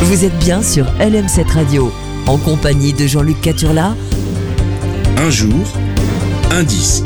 Vous êtes bien sur LM7 Radio, en compagnie de Jean-Luc Caturla. Un jour, un disque.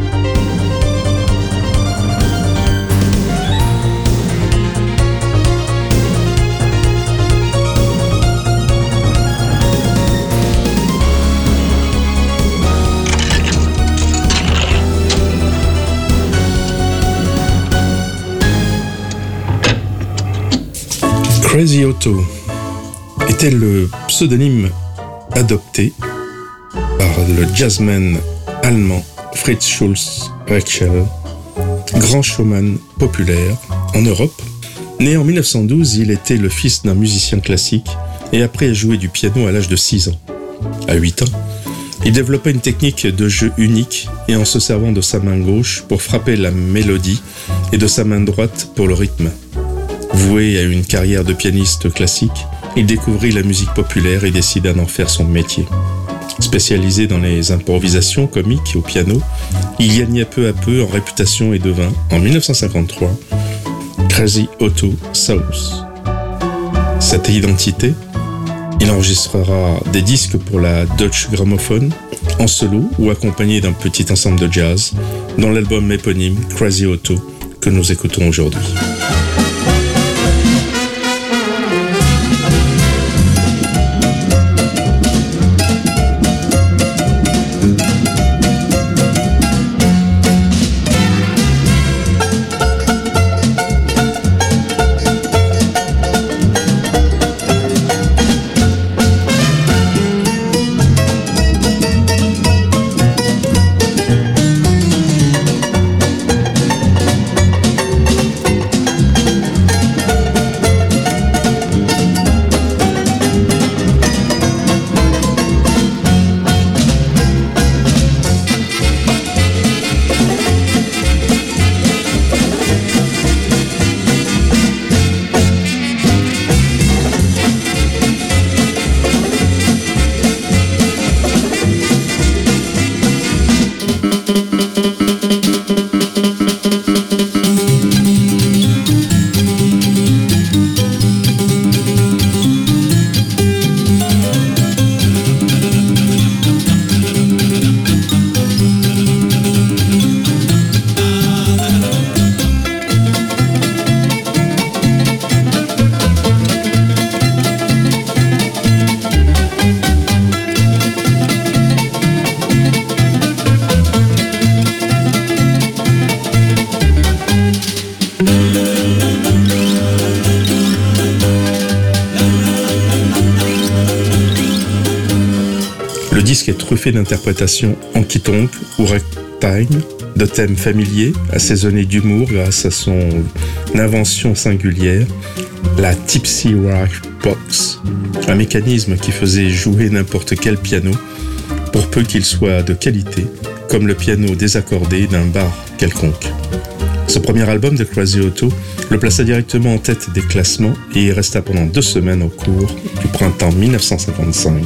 Crazy Otto était le pseudonyme adopté par le jazzman allemand Fritz Schulz Rechel, grand showman populaire en Europe. Né en 1912, il était le fils d'un musicien classique et après a joué du piano à l'âge de 6 ans. À 8 ans, il développa une technique de jeu unique et en se servant de sa main gauche pour frapper la mélodie et de sa main droite pour le rythme. Voué à une carrière de pianiste classique, il découvrit la musique populaire et décida d'en faire son métier. Spécialisé dans les improvisations comiques au piano, il gagna peu à peu en réputation et devint, en 1953, Crazy Otto South. Cette identité, il enregistrera des disques pour la Deutsche Grammophon, en solo ou accompagné d'un petit ensemble de jazz, dans l'album éponyme Crazy Otto que nous écoutons aujourd'hui. Le disque est truffé d'interprétations honky-tonk ou ragtime, de thèmes familiers, assaisonnés d'humour grâce à son invention singulière, la Tipsy Rock Box, un mécanisme qui faisait jouer n'importe quel piano, pour peu qu'il soit de qualité, comme le piano désaccordé d'un bar quelconque. Ce premier album de Crazy Otto le plaça directement en tête des classements et y resta pendant 2 semaines au cours du printemps 1955.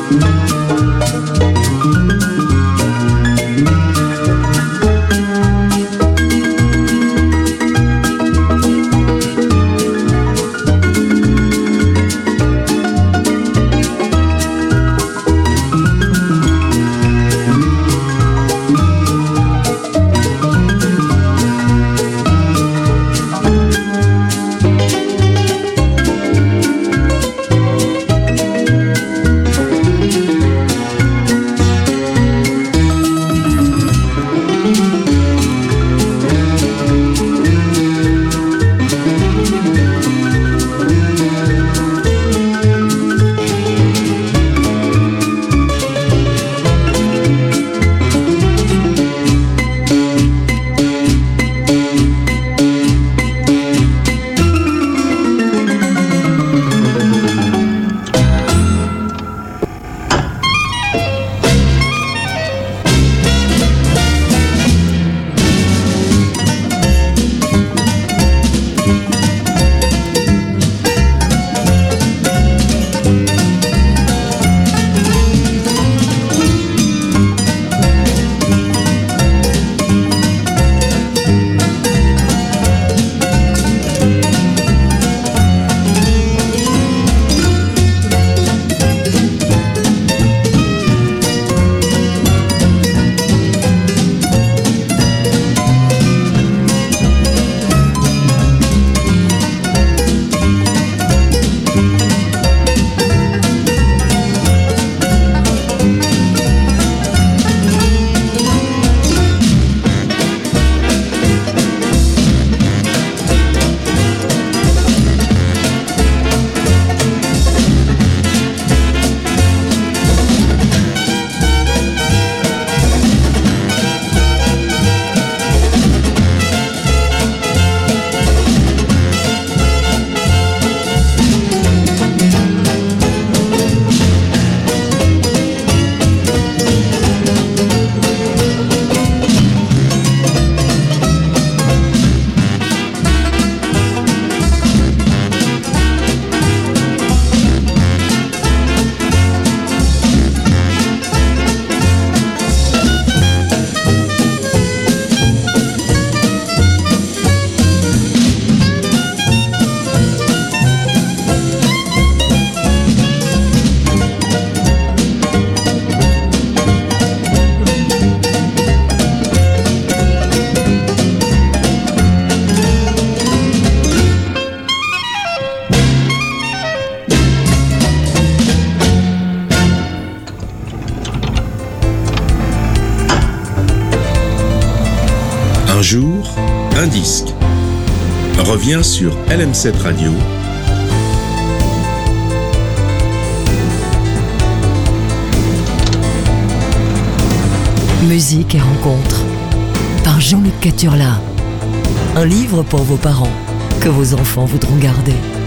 Un jour, un disque revient sur LM7 Radio. Musique et rencontres par Jean-Luc Caturla. Un livre pour vos parents que vos enfants voudront garder.